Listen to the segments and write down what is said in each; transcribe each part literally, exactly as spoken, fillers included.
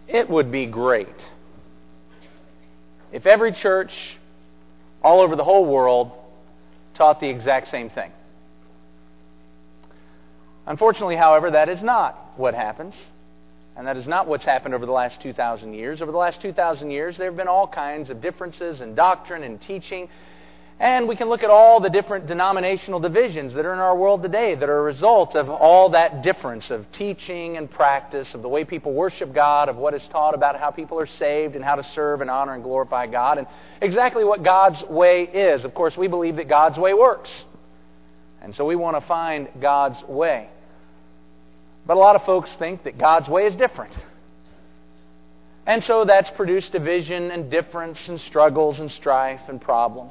It would be great if every church all over the whole world taught the exact same thing. Unfortunately, however, that is not what happens. And that is not what's happened over the last two thousand years. Over the last two thousand years, there have been all kinds of differences in doctrine and teaching. And we can look at all the different denominational divisions that are in our world today that are a result of all that difference of teaching and practice, of the way people worship God, of what is taught about how people are saved and how to serve and honor and glorify God, and exactly what God's way is. Of course, we believe that God's way works. And so we want to find God's way. But a lot of folks think that God's way is different. And so that's produced division and difference and struggles and strife and problems.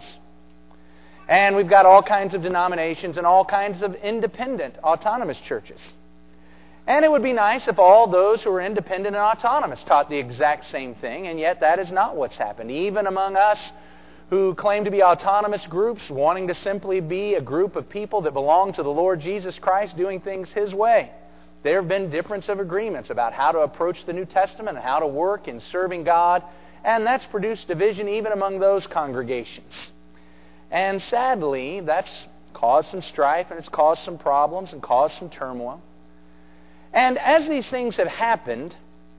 And we've got all kinds of denominations and all kinds of independent, autonomous churches. And it would be nice if all those who are independent and autonomous taught the exact same thing, and yet that is not what's happened. Even among us who claim to be autonomous groups, wanting to simply be a group of people that belong to the Lord Jesus Christ, doing things His way, there have been difference of agreements about how to approach the New Testament and how to work in serving God, and that's produced division even among those congregations. And sadly, that's caused some strife, and it's caused some problems and caused some turmoil. And as these things have happened,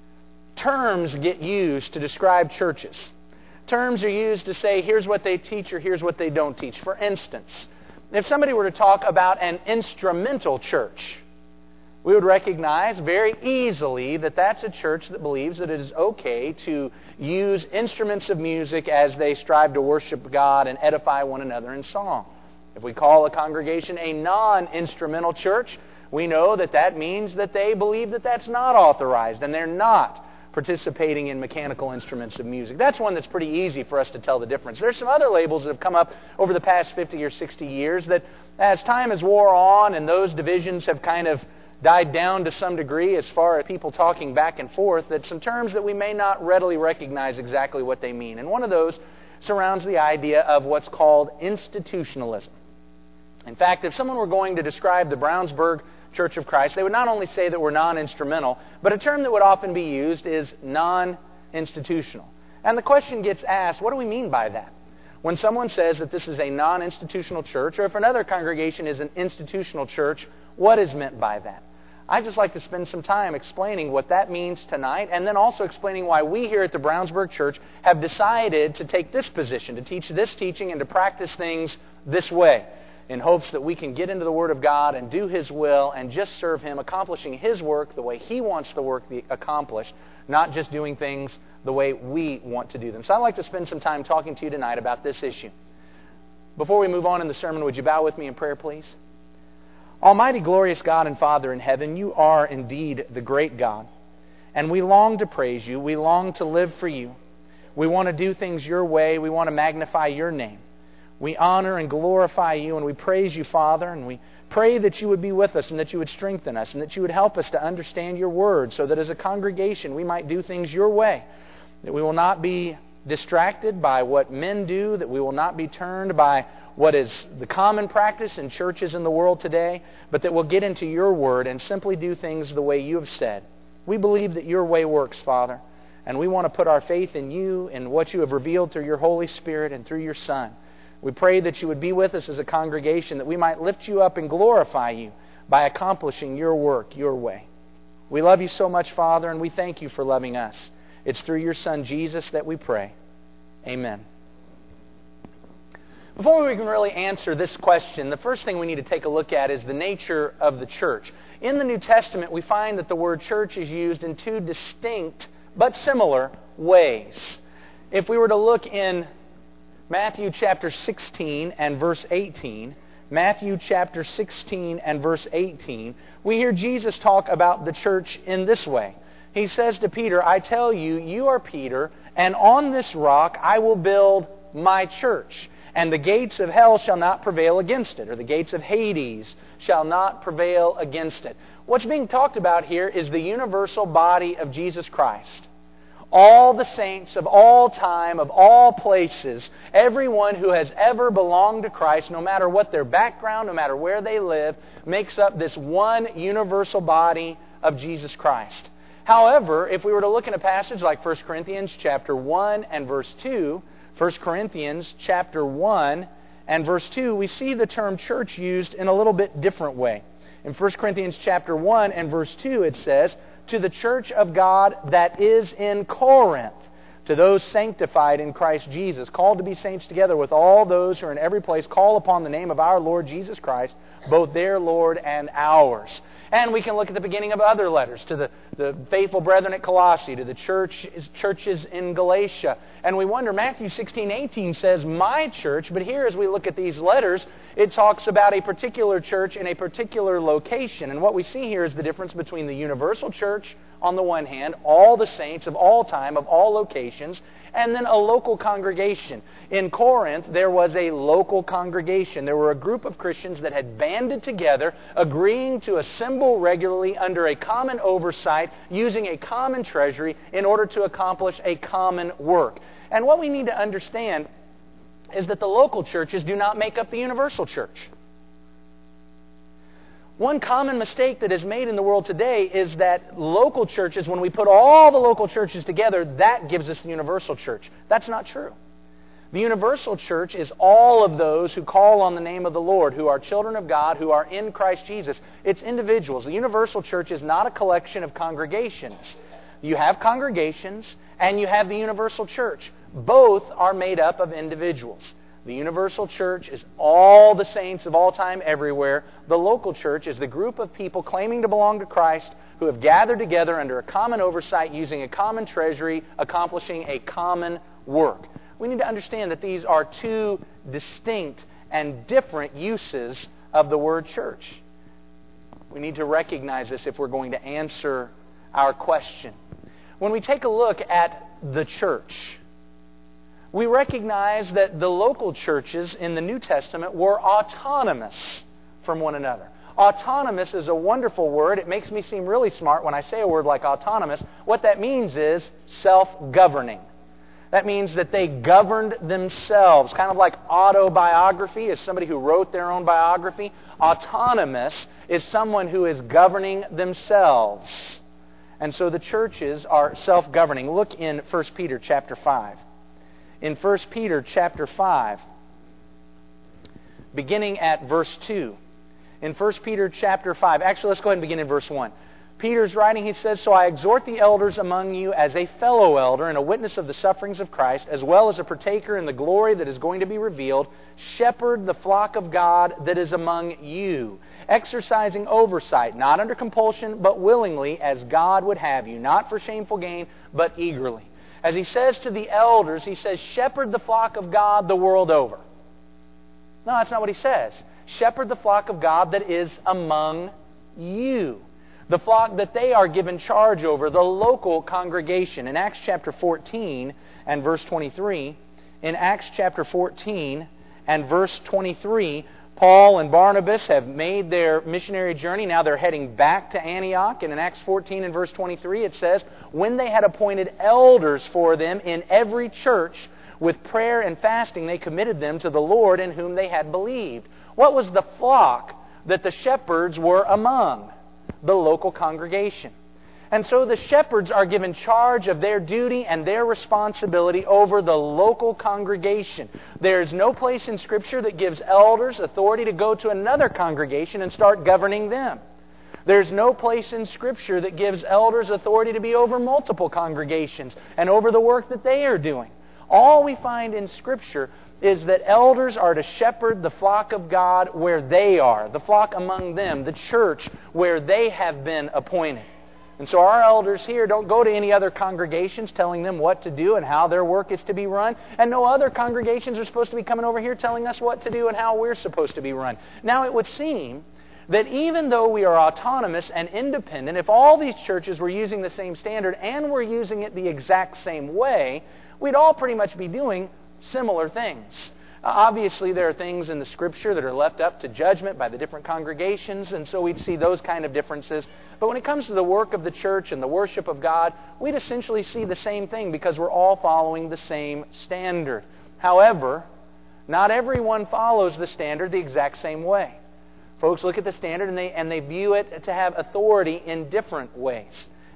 terms get used to describe churches. Terms are used to say, here's what they teach or here's what they don't teach. For instance, if somebody were to talk about an instrumental church, we would recognize very easily that that's a church that believes that it is okay to use instruments of music as they strive to worship God and edify one another in song. If we call a congregation a non-instrumental church, we know that that means that they believe that that's not authorized and they're not participating in mechanical instruments of music. That's one that's pretty easy for us to tell the difference. There's some other labels that have come up over the past fifty or sixty years that as time has wore on and those divisions have kind of died down to some degree as far as people talking back and forth, that some terms that we may not readily recognize exactly what they mean. And one of those surrounds the idea of what's called institutionalism. In fact, if someone were going to describe the Brownsburg Church of Christ, they would not only say that we're non-instrumental, but a term that would often be used is non-institutional. And the question gets asked, what do we mean by that? When someone says that this is a non-institutional church, or if another congregation is an institutional church, what is meant by that? I'd just like to spend some time explaining what that means tonight, and then also explaining why we here at the Brownsburg Church have decided to take this position, to teach this teaching and to practice things this way, in hopes that we can get into the Word of God and do His will and just serve Him, accomplishing His work the way He wants the work be accomplished, not just doing things the way we want to do them. So I'd like to spend some time talking to you tonight about this issue. Before we move on in the sermon, would you bow with me in prayer, please? Almighty, glorious God and Father in heaven, You are indeed the great God. And we long to praise You. We long to live for You. We want to do things Your way. We want to magnify Your name. We honor and glorify You, and we praise You, Father, and we pray that You would be with us and that You would strengthen us and that You would help us to understand Your Word so that as a congregation we might do things Your way, that we will not be distracted by what men do, that we will not be turned by what is the common practice in churches in the world today, but that we'll get into Your Word and simply do things the way You have said. We believe that Your way works, Father, and we want to put our faith in You and what You have revealed through Your Holy Spirit and through Your Son. We pray that You would be with us as a congregation, that we might lift You up and glorify You by accomplishing Your work, Your way. We love You so much, Father, and we thank You for loving us. It's through Your Son, Jesus, that we pray. Amen. Before we can really answer this question, the first thing we need to take a look at is the nature of the church. In the New Testament, we find that the word church is used in two distinct but similar ways. If we were to look in Matthew chapter sixteen and verse eighteen, Matthew chapter sixteen and verse eighteen, we hear Jesus talk about the church in this way. He says to Peter, I tell you, you are Peter, and on this rock I will build my church. And the gates of hell shall not prevail against it, or the gates of Hades shall not prevail against it. What's being talked about here is the universal body of Jesus Christ. All the saints of all time, of all places, everyone who has ever belonged to Christ, no matter what their background, no matter where they live, makes up this one universal body of Jesus Christ. However, if we were to look in a passage like First Corinthians chapter one and verse two, First Corinthians chapter one and verse two, we see the term church used in a little bit different way. In First Corinthians chapter one and verse two, it says, "To the church of God that is in Corinth, to those sanctified in Christ Jesus, called to be saints together with all those who are in every place, call upon the name of our Lord Jesus Christ, both their Lord and ours." And we can look at the beginning of other letters, to the, the faithful brethren at Colossae, to the church, churches in Galatia. And we wonder, Matthew sixteen eighteen says, "my church," but here as we look at these letters, it talks about a particular church in a particular location. And what we see here is the difference between the universal church on the one hand, all the saints of all time, of all locations, and then a local congregation. In Corinth, there was a local congregation. There were a group of Christians that had banded together, agreeing to assemble regularly under a common oversight, using a common treasury in order to accomplish a common work. And what we need to understand is that the local churches do not make up the universal church. One common mistake that is made in the world today is that local churches, when we put all the local churches together, that gives us the universal church. That's not true. The universal church is all of those who call on the name of the Lord, who are children of God, who are in Christ Jesus. It's individuals. The universal church is not a collection of congregations. You have congregations and you have the universal church. Both are made up of individuals. The universal church is all the saints of all time everywhere. The local church is the group of people claiming to belong to Christ who have gathered together under a common oversight, using a common treasury, accomplishing a common work. We need to understand that these are two distinct and different uses of the word church. We need to recognize this if we're going to answer our question. When we take a look at the church, we recognize that the local churches in the New Testament were autonomous from one another. Autonomous is a wonderful word. It makes me seem really smart when I say a word like autonomous. What that means is self-governing. That means that they governed themselves, kind of like autobiography is somebody who wrote their own biography. Autonomous is someone who is governing themselves. And so the churches are self-governing. Look in First Peter chapter five. In First Peter chapter five, beginning at verse two. In First Peter chapter five, actually let's go ahead and begin in verse one. Peter's writing, he says, "So I exhort the elders among you as a fellow elder and a witness of the sufferings of Christ, as well as a partaker in the glory that is going to be revealed. Shepherd the flock of God that is among you, exercising oversight, not under compulsion, but willingly, as God would have you, not for shameful gain, but eagerly." As he says to the elders, he says, shepherd the flock of God the world over. No, that's not what he says. Shepherd the flock of God that is among you. The flock that they are given charge over, the local congregation. In Acts chapter fourteen and verse twenty-three, in Acts chapter fourteen and verse twenty-three, Paul and Barnabas have made their missionary journey. Now they're heading back to Antioch. And in Acts fourteen and verse twenty-three it says, "When they had appointed elders for them in every church, with prayer and fasting they committed them to the Lord in whom they had believed." What was the flock that the shepherds were among? The local congregation. And so the shepherds are given charge of their duty and their responsibility over the local congregation. There's no place in Scripture that gives elders authority to go to another congregation and start governing them. There's no place in Scripture that gives elders authority to be over multiple congregations and over the work that they are doing. All we find in Scripture is that elders are to shepherd the flock of God where they are, the flock among them, the church where they have been appointed. And so our elders here don't go to any other congregations telling them what to do and how their work is to be run. And no other congregations are supposed to be coming over here telling us what to do and how we're supposed to be run. Now it would seem that even though we are autonomous and independent, if all these churches were using the same standard and were using it the exact same way, we'd all pretty much be doing similar things. Uh, obviously, there are things in the Scripture that are left up to judgment by the different congregations, and so we'd see those kind of differences. But when it comes to the work of the church and the worship of God, we'd essentially see the same thing because we're all following the same standard. However, not everyone follows the standard the exact same way. Folks look at the standard and they, and they view it to have authority in different ways.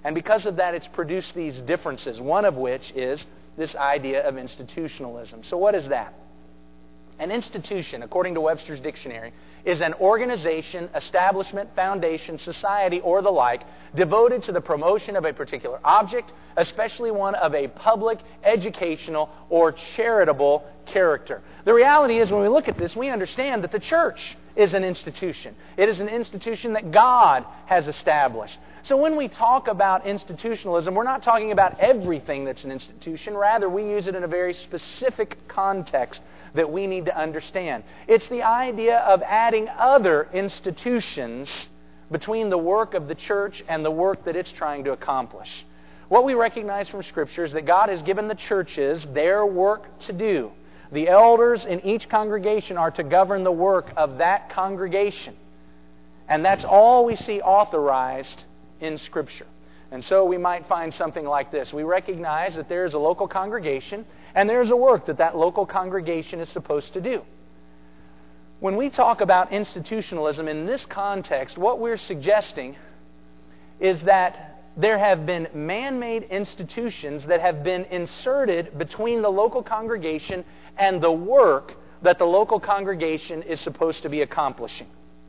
And because of that, it's produced these differences, one of which is this idea of institutionalism. So what is that? An institution, according to Webster's Dictionary, is an organization, establishment, foundation, society, or the like, devoted to the promotion of a particular object, especially one of a public, educational, or charitable character. The reality is, when we look at this, we understand that the church is an institution. It is an institution that God has established. So when we talk about institutionalism, we're not talking about everything that's an institution. Rather, we use it in a very specific context that we need to understand. It's the idea of adding other institutions between the work of the church and the work that it's trying to accomplish. What we recognize from Scripture is that God has given the churches their work to do. The elders in each congregation are to govern the work of that congregation. And that's all we see authorized in Scripture. And so we might find something like this. We recognize that there is a local congregation and there's a work that that local congregation is supposed to do. When we talk about institutionalism in this context, what we're suggesting is that there have been man-made institutions that have been inserted between the local congregation and the work that the local congregation is supposed to be accomplishing.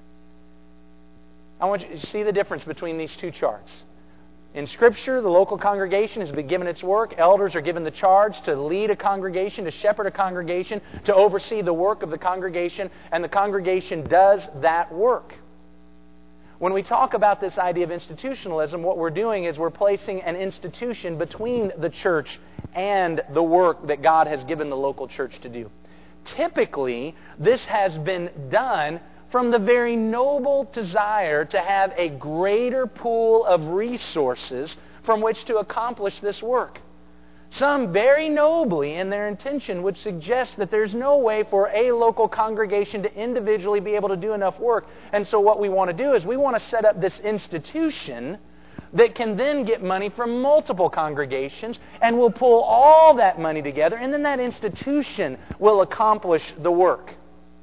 I want you to see the difference between these two charts. In Scripture, the local congregation has been given its work. Elders are given the charge to lead a congregation, to shepherd a congregation, to oversee the work of the congregation, and the congregation does that work. When we talk about this idea of institutionalism, what we're doing is we're placing an institution between the church and the work that God has given the local church to do. Typically, this has been done from the very noble desire to have a greater pool of resources from which to accomplish this work. Some very nobly in their intention would suggest that there's no way for a local congregation to individually be able to do enough work. And so what we want to do is we want to set up this institution that can then get money from multiple congregations, and will pull all that money together, and then that institution will accomplish the work.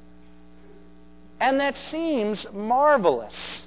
And that seems marvelous,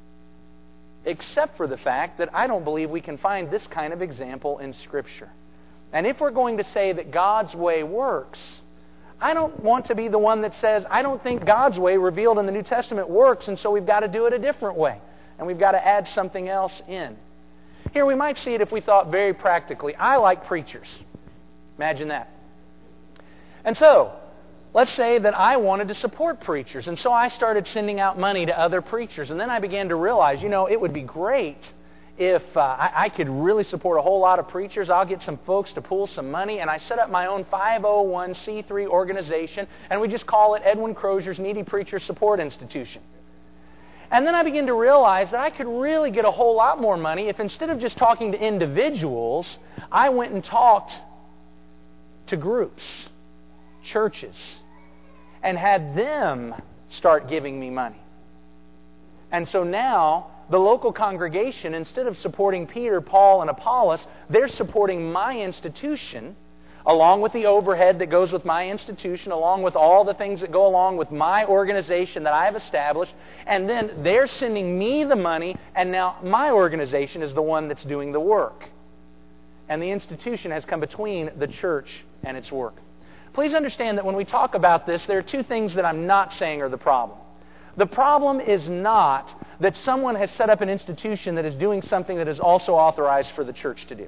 except for the fact that I don't believe we can find this kind of example in Scripture. And if we're going to say that God's way works, I don't want to be the one that says, I don't think God's way revealed in the New Testament works, and so we've got to do it a different way. And we've got to add something else in. Here we might see it if we thought very practically. I like preachers. Imagine that. And so, let's say that I wanted to support preachers, and so I started sending out money to other preachers. And then I began to realize, you know, it would be great if uh, I, I could really support a whole lot of preachers. I'll get some folks to pool some money, and I set up my own five oh one c three organization, and we just call it Edwin Crozier's Needy Preacher Support Institution. And then I began to realize that I could really get a whole lot more money if instead of just talking to individuals, I went and talked to groups, churches, and had them start giving me money. And so now, the local congregation, instead of supporting Peter, Paul, and Apollos, they're supporting my institution, along with the overhead that goes with my institution, along with all the things that go along with my organization that I've established, and then they're sending me the money, and now my organization is the one that's doing the work. And the institution has come between the church and its work. Please understand that when we talk about this, there are two things that I'm not saying are the problem. The problem is not that someone has set up an institution that is doing something that is also authorized for the church to do.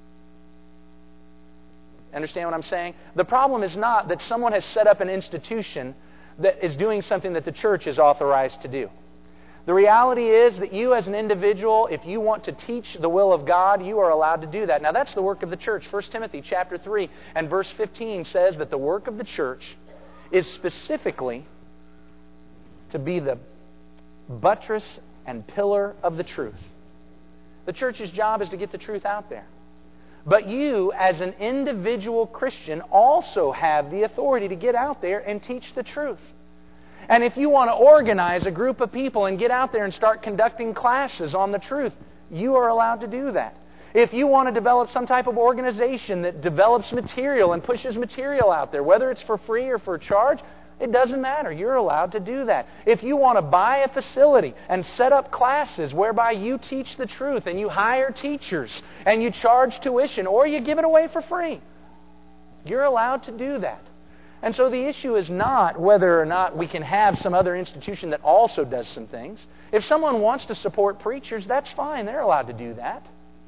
Understand what I'm saying? The problem is not that someone has set up an institution that is doing something that the church is authorized to do. The reality is that you as an individual, if you want to teach the will of God, you are allowed to do that. Now that's the work of the church. First Timothy chapter three and verse fifteen says that the work of the church is specifically to be the buttress and pillar of the truth. The church's job is to get the truth out there. But you, as an individual Christian, also have the authority to get out there and teach the truth. And if you want to organize a group of people and get out there and start conducting classes on the truth, you are allowed to do that. If you want to develop some type of organization that develops material and pushes material out there, whether it's for free or for charge, It doesn't matter. You're allowed to do that. If you want to buy a facility and set up classes whereby you teach the truth and you hire teachers and you charge tuition or you give it away for free, you're allowed to do that. And so the issue is not whether or not we can have some other institution that also does some things. If someone wants to support preachers, that's fine. They're allowed to do that.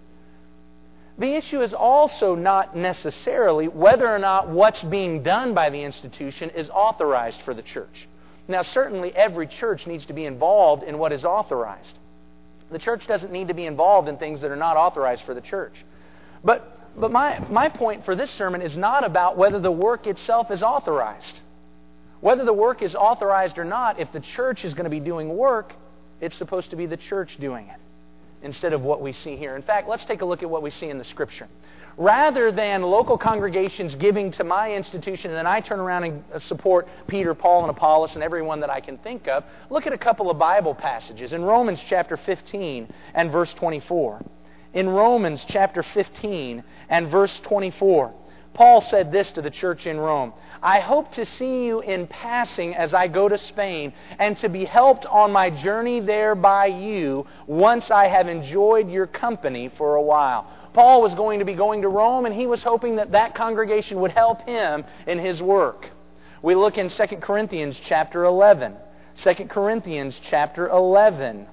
The issue is also not necessarily whether or not what's being done by the institution is authorized for the church. Now, certainly every church needs to be involved in what is authorized. The church doesn't need to be involved in things that are not authorized for the church. But but my, my point for this sermon is not about whether the work itself is authorized. Whether the work is authorized or not, if the church is going to be doing work, it's supposed to be the church doing it, instead of what we see here. In fact, let's take a look at what we see in the Scripture. Rather than local congregations giving to my institution and then I turn around and support Peter, Paul, and Apollos and everyone that I can think of, look at a couple of Bible passages. In Romans chapter fifteen and verse twenty-four. In Romans chapter fifteen and verse twenty-four, Paul said this to the church in Rome: I hope to see you in passing as I go to Spain, and to be helped on my journey there by you, once I have enjoyed your company for a while. Paul was going to be going to Rome, and he was hoping that that congregation would help him in his work. We look in Second Corinthians chapter eleven. Second Corinthians chapter eleven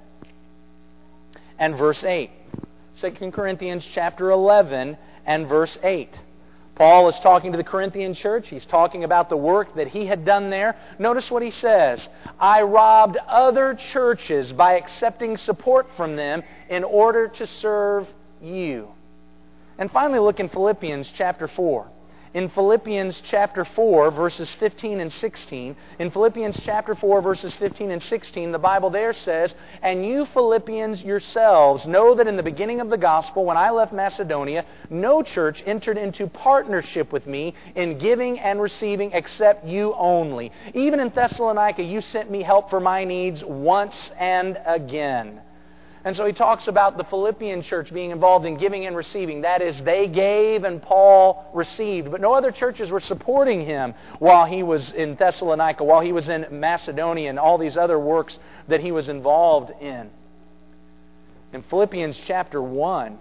and verse eight. Second Corinthians chapter eleven and verse eight. Paul is talking to the Corinthian church. He's talking about the work that he had done there. Notice what he says: I robbed other churches by accepting support from them in order to serve you. And finally, look in Philippians chapter four. In Philippians chapter four, verses fifteen and sixteen, in Philippians chapter four, verses fifteen and sixteen, the Bible there says, And you Philippians yourselves know that in the beginning of the gospel, when I left Macedonia, no church entered into partnership with me in giving and receiving except you only. Even in Thessalonica, you sent me help for my needs once and again. And so he talks about the Philippian church being involved in giving and receiving. That is, they gave and Paul received. But no other churches were supporting him while he was in Thessalonica, while he was in Macedonia, and all these other works that he was involved in. In Philippians chapter one,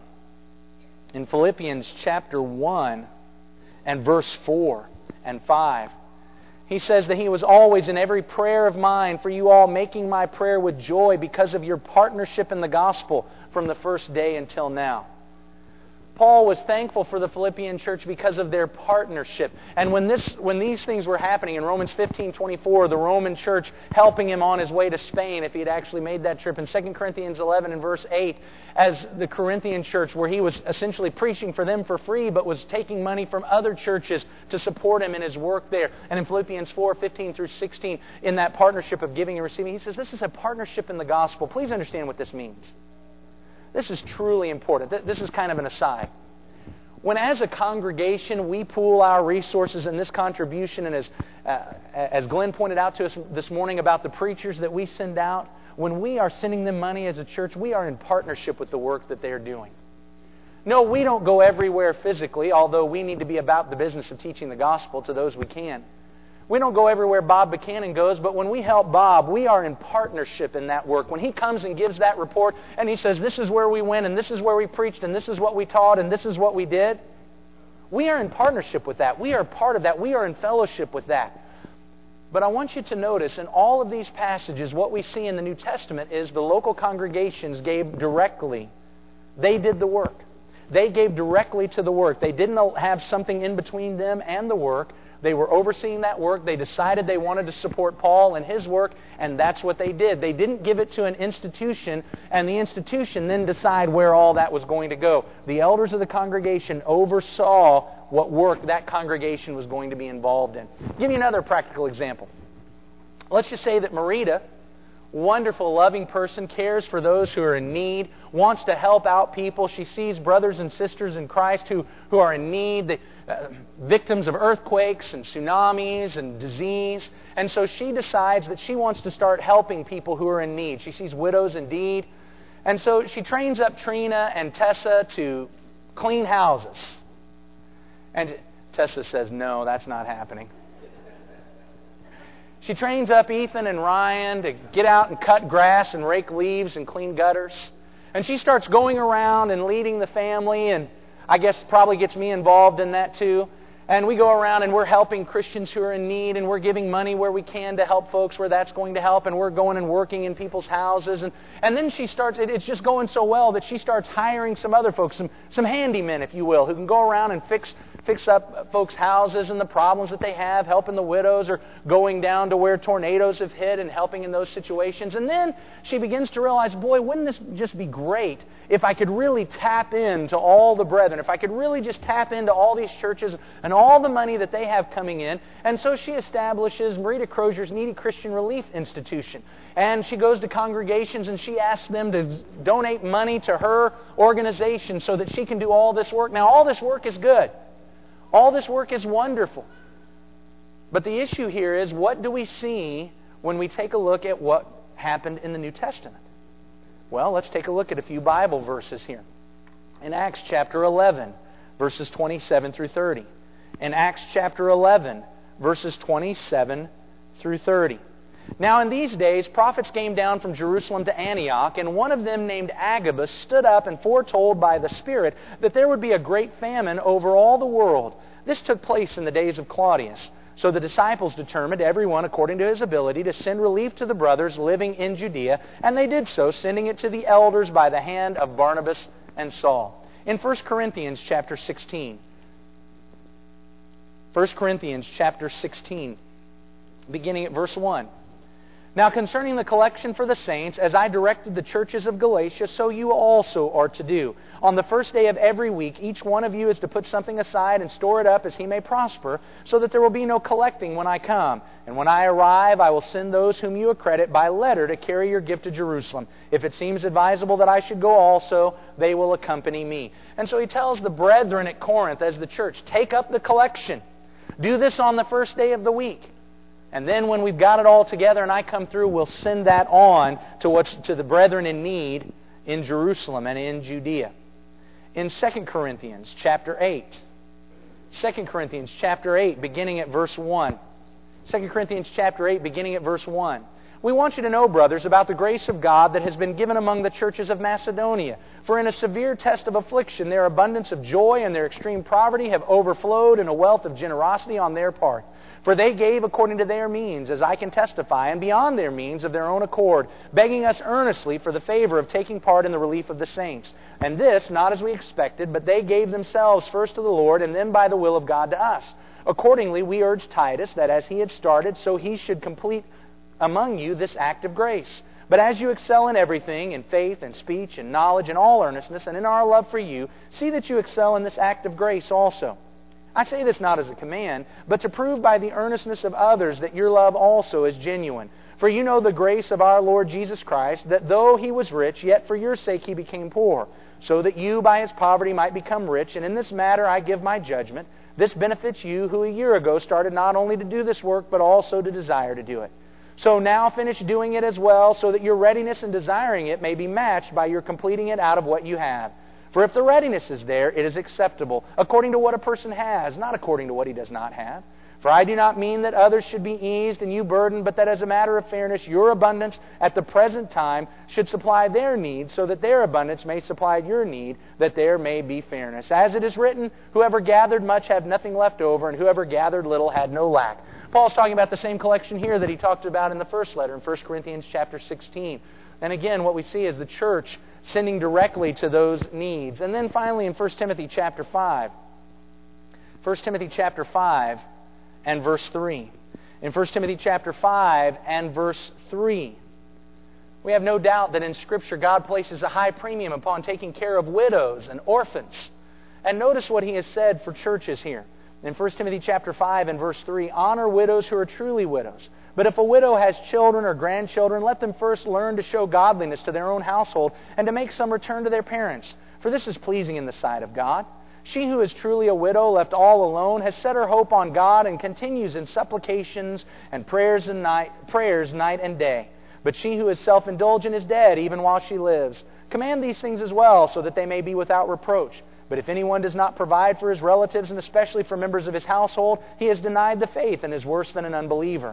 in Philippians chapter one and verse four and five, he says that he was always in every prayer of mine for you all, making my prayer with joy because of your partnership in the gospel from the first day until now. Paul was thankful for the Philippian church because of their partnership. And when this, when these things were happening in Romans fifteen twenty-four, the Roman church helping him on his way to Spain if he had actually made that trip. In Second Corinthians eleven and verse eight, as the Corinthian church, where he was essentially preaching for them for free, but was taking money from other churches to support him in his work there. And in Philippians four fifteen through sixteen, in that partnership of giving and receiving, he says this is a partnership in the gospel. Please understand what this means. This is truly important. This is kind of an aside. When as a congregation we pool our resources in this contribution, and as, uh, as Glenn pointed out to us this morning about the preachers that we send out, when we are sending them money as a church, we are in partnership with the work that they're doing. No, we don't go everywhere physically, although we need to be about the business of teaching the gospel to those we can. We don't go everywhere Bob Buchanan goes, but when we help Bob, we are in partnership in that work. When he comes and gives that report and he says, this is where we went, and this is where we preached, and this is what we taught, and this is what we did, we are in partnership with that. We are part of that. We are in fellowship with that. But I want you to notice in all of these passages, what we see in the New Testament is the local congregations gave directly. They did the work. They gave directly to the work. They didn't have something in between them and the work. They were overseeing that work. They decided they wanted to support Paul and his work, and that's what they did. They didn't give it to an institution, and the institution then decide where all that was going to go. The elders of the congregation oversaw what work that congregation was going to be involved in. I'll give you another practical example. Let's just say that Marita, wonderful, loving person, cares for those who are in need, wants to help out people. She sees brothers and sisters in Christ who, who are in need, the, uh, victims of earthquakes and tsunamis and disease. And so she decides that she wants to start helping people who are in need. She sees widows indeed. And so she trains up Trina and Tessa to clean houses. And Tessa says, no, that's not happening. She trains up Ethan and Ryan to get out and cut grass and rake leaves and clean gutters. And she starts going around and leading the family, and I guess probably gets me involved in that too. And we go around and we're helping Christians who are in need, and we're giving money where we can to help folks where that's going to help, and we're going and working in people's houses. And, and then she starts, it, it's just going so well that she starts hiring some other folks, some, some handymen, if you will, who can go around and fix fix up folks' houses and the problems that they have, helping the widows, or going down to where tornadoes have hit and helping in those situations. And then she begins to realize, boy, wouldn't this just be great if I could really tap into all the brethren, if I could really just tap into all these churches and all the money that they have coming in. And so she establishes Marita Crozier's Needy Christian Relief Institution. And she goes to congregations and she asks them to donate money to her organization so that she can do all this work. Now, all this work is good. All this work is wonderful. But the issue here is, what do we see when we take a look at what happened in the New Testament? Well, let's take a look at a few Bible verses here. In Acts chapter eleven, verses twenty-seven through thirty. In Acts chapter eleven, verses twenty-seven through thirty. Now in these days, prophets came down from Jerusalem to Antioch, and one of them named Agabus stood up and foretold by the Spirit that there would be a great famine over all the world. This took place in the days of Claudius. So the disciples determined, everyone according to his ability, to send relief to the brothers living in Judea, and they did so, sending it to the elders by the hand of Barnabas and Saul. In First Corinthians chapter sixteen, First Corinthians chapter sixteen, beginning at verse one. Now concerning the collection for the saints, as I directed the churches of Galatia, so you also are to do. On the first day of every week, each one of you is to put something aside and store it up as he may prosper, so that there will be no collecting when I come. And when I arrive, I will send those whom you accredit by letter to carry your gift to Jerusalem. If it seems advisable that I should go also, they will accompany me. And so he tells the brethren at Corinth as the church, take up the collection. Do this on the first day of the week. And then when we've got it all together and I come through, we'll send that on to what's to the brethren in need in Jerusalem and in Judea. In Second Corinthians chapter eight. Second Corinthians chapter eight, beginning at verse one. Second Corinthians chapter eight, beginning at verse one. We want you to know, brothers, about the grace of God that has been given among the churches of Macedonia. For in a severe test of affliction, their abundance of joy and their extreme poverty have overflowed in a wealth of generosity on their part. For they gave according to their means, as I can testify, and beyond their means of their own accord, begging us earnestly for the favor of taking part in the relief of the saints. And this, not as we expected, but they gave themselves first to the Lord, and then by the will of God to us. Accordingly, we urge Titus that as he had started, so he should complete among you this act of grace. But as you excel in everything, in faith and speech and knowledge and all earnestness, and in our love for you, see that you excel in this act of grace also. I say this not as a command, but to prove by the earnestness of others that your love also is genuine. For you know the grace of our Lord Jesus Christ, that though he was rich, yet for your sake he became poor, so that you by his poverty might become rich. And in this matter I give my judgment. This benefits you who a year ago started not only to do this work, but also to desire to do it. So now finish doing it as well, so that your readiness in desiring it may be matched by your completing it out of what you have. For if the readiness is there, it is acceptable, according to what a person has, not according to what he does not have. For I do not mean that others should be eased and you burdened, but that as a matter of fairness, your abundance at the present time should supply their needs, so that their abundance may supply your need, that there may be fairness. As it is written, whoever gathered much had nothing left over, and whoever gathered little had no lack. Paul's talking about the same collection here that he talked about in the first letter, in First Corinthians chapter sixteen. And again, what we see is the church sending directly to those needs. And then finally in First Timothy chapter five. First Timothy chapter five and verse three. In First Timothy chapter five and verse three. We have no doubt that in Scripture God places a high premium upon taking care of widows and orphans. And notice what he has said for churches here. In First Timothy chapter five and verse three, honor widows who are truly widows. But if a widow has children or grandchildren, let them first learn to show godliness to their own household and to make some return to their parents. For this is pleasing in the sight of God. She who is truly a widow, left all alone, has set her hope on God and continues in supplications and prayers and night, prayers night and day. But she who is self-indulgent is dead even while she lives. Command these things as well, so that they may be without reproach. But if anyone does not provide for his relatives, and especially for members of his household, he has denied the faith and is worse than an unbeliever.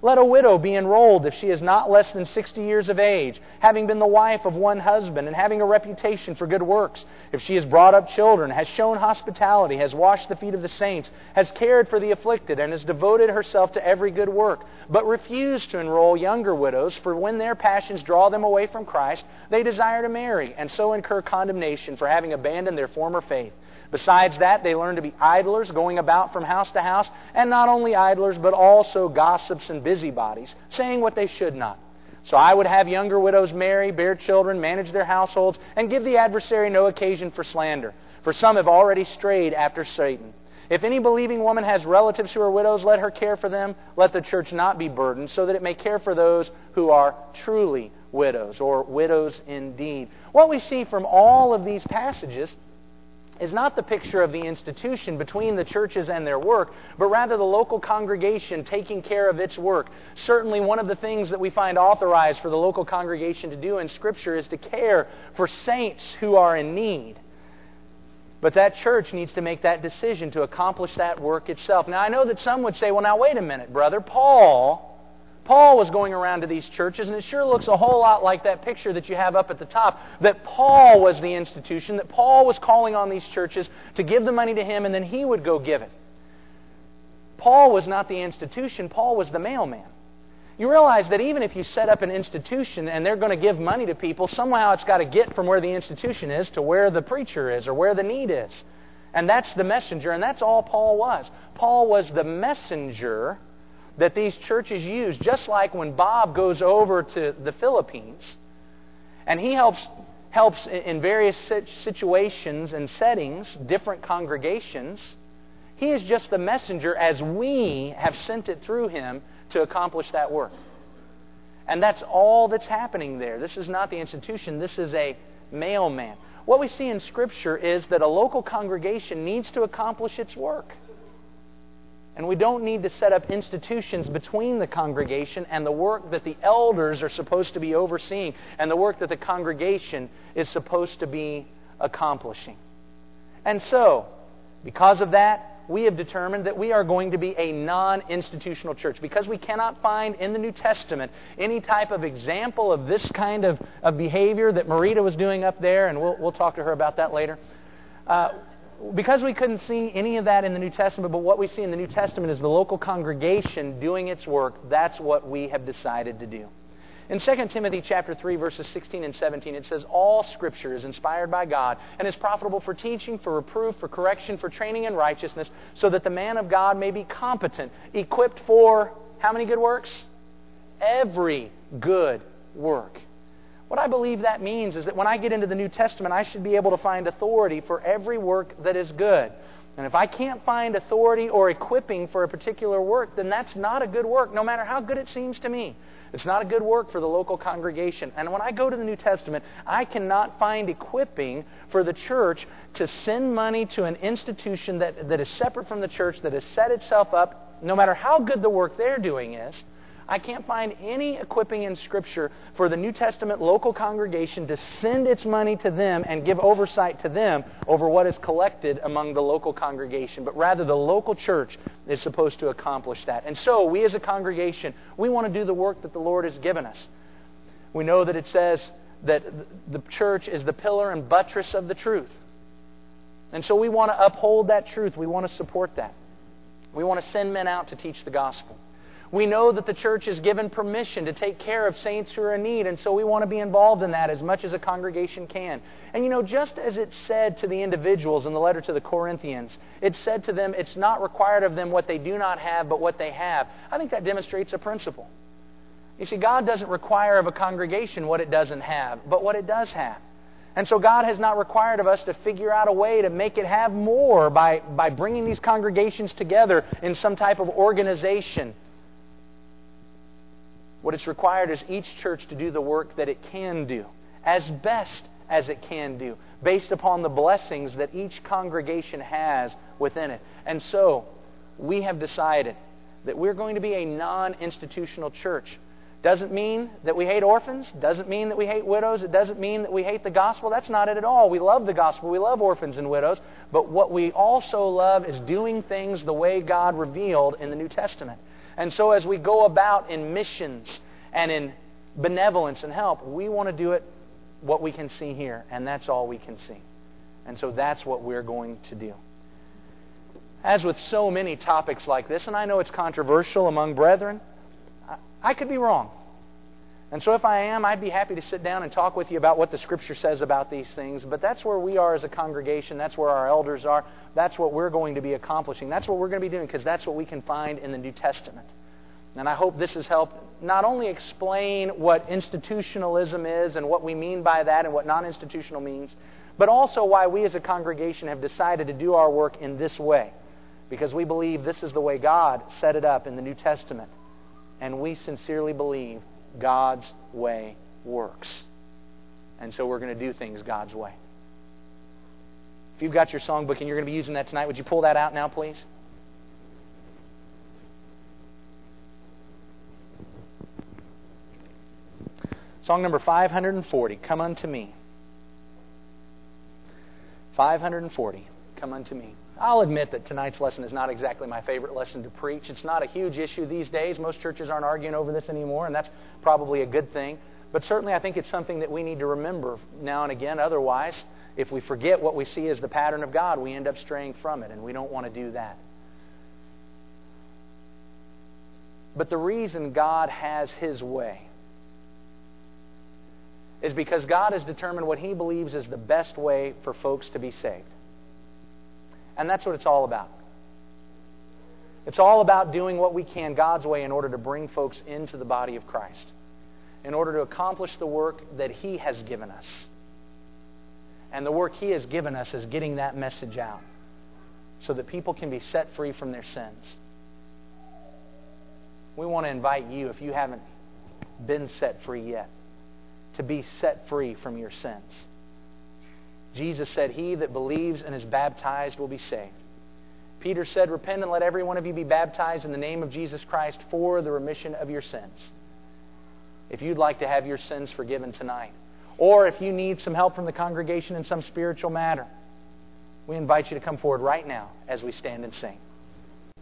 Let a widow be enrolled if she is not less than sixty years of age, having been the wife of one husband, and having a reputation for good works. If she has brought up children, has shown hospitality, has washed the feet of the saints, has cared for the afflicted, and has devoted herself to every good work. But refuse to enroll younger widows, for when their passions draw them away from Christ, they desire to marry, and so incur condemnation for having abandoned their former faith. Besides that, they learn to be idlers, going about from house to house, and not only idlers, but also gossips and busybodies, saying what they should not. So I would have younger widows marry, bear children, manage their households, and give the adversary no occasion for slander. For some have already strayed after Satan. If any believing woman has relatives who are widows, let her care for them. Let the church not be burdened, so that it may care for those who are truly widows, or widows indeed. What we see from all of these passages is not the picture of the institution between the churches and their work, but rather the local congregation taking care of its work. Certainly one of the things that we find authorized for the local congregation to do in Scripture is to care for saints who are in need. But that church needs to make that decision to accomplish that work itself. Now I know that some would say, well now wait a minute, brother, Paul... Paul was going around to these churches, and it sure looks a whole lot like that picture that you have up at the top, that Paul was the institution, that Paul was calling on these churches to give the money to him, and then he would go give it. Paul was not the institution, Paul was the mailman. You realize that even if you set up an institution and they're going to give money to people, somehow it's got to get from where the institution is to where the preacher is or where the need is. And that's the messenger, and that's all Paul was. Paul was the messenger that these churches use, just like when Bob goes over to the Philippines and he helps helps in various situations and settings, different congregations. He is just the messenger as we have sent it through him to accomplish that work. And that's all that's happening there. This is not the institution, this is a mailman. What we see in Scripture is that a local congregation needs to accomplish its work. And we don't need to set up institutions between the congregation and the work that the elders are supposed to be overseeing and the work that the congregation is supposed to be accomplishing. And so, because of that, we have determined that we are going to be a non-institutional church. Because we cannot find in the New Testament any type of example of this kind of, of behavior that Marita was doing up there, and we'll, we'll talk to her about that later. Uh, Because we couldn't see any of that in the New Testament, but what we see in the New Testament is the local congregation doing its work. That's what we have decided to do. In Second Timothy chapter three, verses sixteen and seventeen, it says, "All Scripture is inspired by God and is profitable for teaching, for reproof, for correction, for training in righteousness, so that the man of God may be competent, equipped for," how many good works? Every good work. What I believe that means is that when I get into the New Testament, I should be able to find authority for every work that is good. And if I can't find authority or equipping for a particular work, then that's not a good work, no matter how good it seems to me. It's not a good work for the local congregation. And when I go to the New Testament, I cannot find equipping for the church to send money to an institution that, that is separate from the church, that has set itself up, no matter how good the work they're doing is. I can't find any equipping in Scripture for the New Testament local congregation to send its money to them and give oversight to them over what is collected among the local congregation. But rather, the local church is supposed to accomplish that. And so, we as a congregation, we want to do the work that the Lord has given us. We know that it says that the church is the pillar and buttress of the truth. And so we want to uphold that truth. We want to support that. We want to send men out to teach the gospel. We know that the church is given permission to take care of saints who are in need, and so we want to be involved in that as much as a congregation can. And you know, just as it said to the individuals in the letter to the Corinthians, it said to them, it's not required of them what they do not have, but what they have. I think that demonstrates a principle. You see, God doesn't require of a congregation what it doesn't have, but what it does have. And so God has not required of us to figure out a way to make it have more by, by bringing these congregations together in some type of organization. What it's required is each church to do the work that it can do, as best as it can do, based upon the blessings that each congregation has within it. And so, we have decided that we're going to be a non-institutional church. Doesn't mean that we hate orphans. Doesn't mean that we hate widows. It doesn't mean that we hate the gospel. That's not it at all. We love the gospel. We love orphans and widows. But what we also love is doing things the way God revealed in the New Testament. And so as we go about in missions and in benevolence and help, we want to do it what we can see here, and that's all we can see. And so that's what we're going to do. As with so many topics like this, and I know it's controversial among brethren, I could be wrong. And so if I am, I'd be happy to sit down and talk with you about what the Scripture says about these things. But that's where we are as a congregation. That's where our elders are. That's what we're going to be accomplishing. That's what we're going to be doing, because that's what we can find in the New Testament. And I hope this has helped not only explain what institutionalism is and what we mean by that and what non-institutional means, but also why we as a congregation have decided to do our work in this way. Because we believe this is the way God set it up in the New Testament. And we sincerely believe God's way works. And so we're going to do things God's way. If you've got your songbook and you're going to be using that tonight, would you pull that out now, please? Song number five hundred forty, Come Unto Me. five hundred forty, Come Unto Me. I'll admit that tonight's lesson is not exactly my favorite lesson to preach. It's not a huge issue these days. Most churches aren't arguing over this anymore, and that's probably a good thing. But certainly I think it's something that we need to remember now and again. Otherwise, if we forget what we see as the pattern of God, we end up straying from it, and we don't want to do that. But the reason God has His way is because God has determined what He believes is the best way for folks to be saved. And that's what it's all about. It's all about doing what we can God's way in order to bring folks into the body of Christ, in order to accomplish the work that He has given us. And the work He has given us is getting that message out so that people can be set free from their sins. We want to invite you, if you haven't been set free yet, to be set free from your sins. Jesus said, He that believes and is baptized will be saved. Peter said, Repent and let every one of you be baptized in the name of Jesus Christ for the remission of your sins. If you'd like to have your sins forgiven tonight, or if you need some help from the congregation in some spiritual matter, we invite you to come forward right now as we stand and sing.